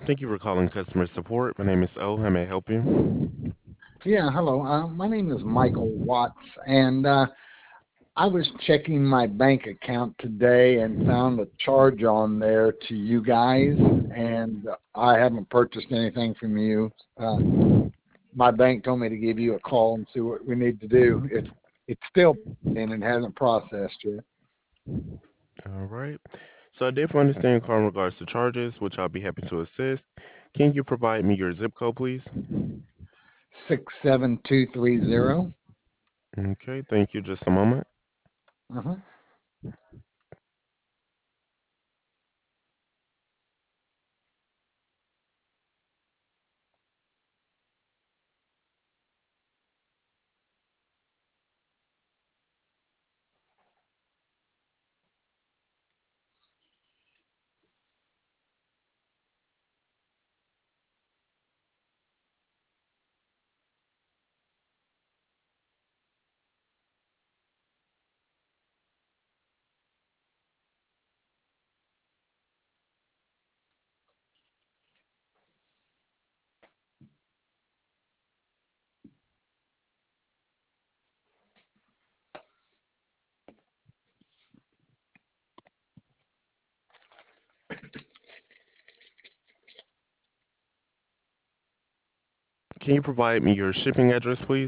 Thank you for calling customer support. My name is O. How may I help you? Yeah, hello. My name is Michael Watts, and I was checking my bank account today and found a charge on there to you guys, and I haven't purchased anything from you. My bank told me to give you a call and see what we need to do. It's still in and hasn't processed yet. All right. So I did understand your call in regards to charges, which I'll be happy to assist. Can you provide me your zip code, please? 67230. Okay, thank you. Just a moment. Uh-huh. Can you provide me your shipping address, please?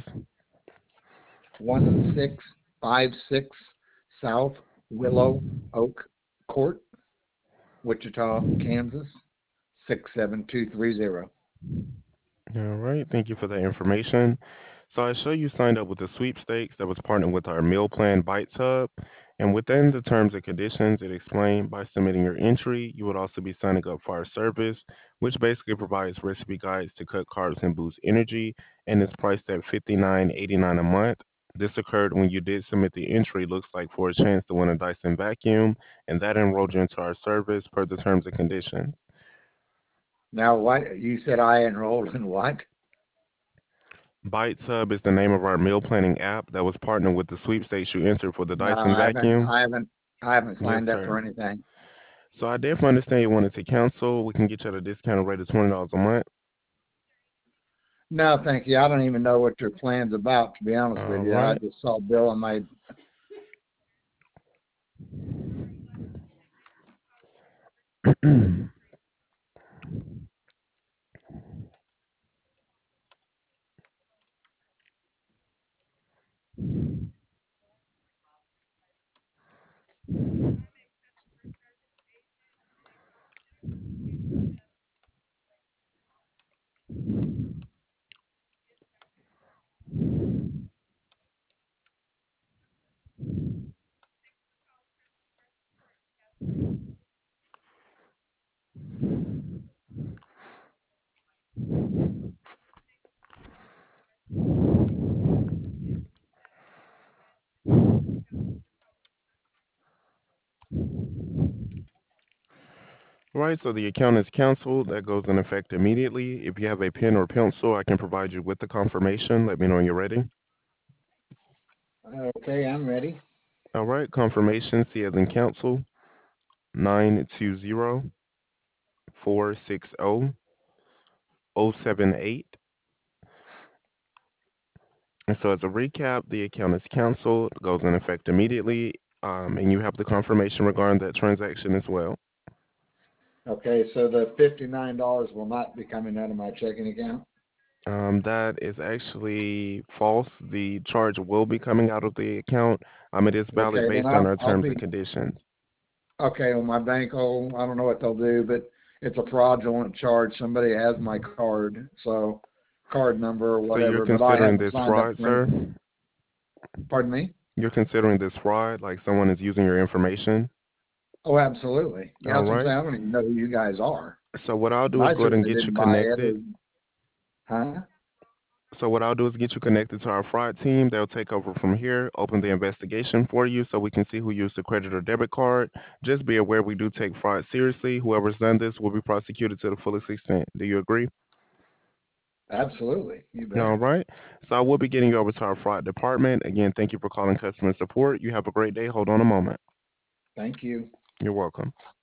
1656 South Willow Oak Court, Wichita, Kansas, 67230. All right, thank you for that information. So I show you signed up with the sweepstakes that was partnered with our meal plan Bites Hub. And within the terms and conditions, it explained by submitting your entry, you would also be signing up for our service, which basically provides recipe guides to cut carbs and boost energy, and is priced at $59.89 a month. This occurred when you did submit the entry, looks like for a chance to win a Dyson vacuum, and that enrolled you into our service per the terms and conditions. Now, what you said I enrolled in what? Bites Hub is the name of our meal planning app that was partnered with the sweepstakes you entered for the No, Dyson I haven't. vacuum. I haven't Yes, signed up sir. for anything. So I definitely understand you wanted to cancel. We can get you at a discounted rate of $20 a month. No, thank you. I don't even know what your plan's about. To be honest with All you, I right. just saw Bill on my. Right, so the account is canceled. That goes in effect immediately. If you have a pen or pencil, I can provide you with the confirmation. Let me know when you're ready. Okay, I'm ready. All right, confirmation, C as in cancel, 920-460-078. And so as a recap, the account is canceled, goes in effect immediately, and you have the confirmation regarding that transaction as well. Okay, so the $59 will not be coming out of my checking account. That is actually false. The charge will be coming out of the account. It is valid Okay, then based on our I'll terms and be conditions. okay. On my bank, oh, I don't know what they'll do, but it's a fraudulent charge. Somebody has my card, so card number or So you're whatever, but I considering haven't this signed up fraud, for sir? anything. Pardon me? You're considering this fraud, like someone is using your information? Oh, absolutely. Yeah, All that's what I'm right. saying. I don't even know who you guys are. So what I'll But do is I go ahead and certainly get you didn't buy it. connected. Huh? So what I'll do is get you connected to our fraud team. They'll take over from here, open the investigation for you so we can see who used the credit or debit card. Just be aware we do take fraud seriously. Whoever's done this will be prosecuted to the fullest extent. Do you agree? Absolutely. You All bet. right. So I will be getting you over to our fraud department. Again, thank you for calling customer support. You have a great day. Hold on a moment. Thank you. You're welcome.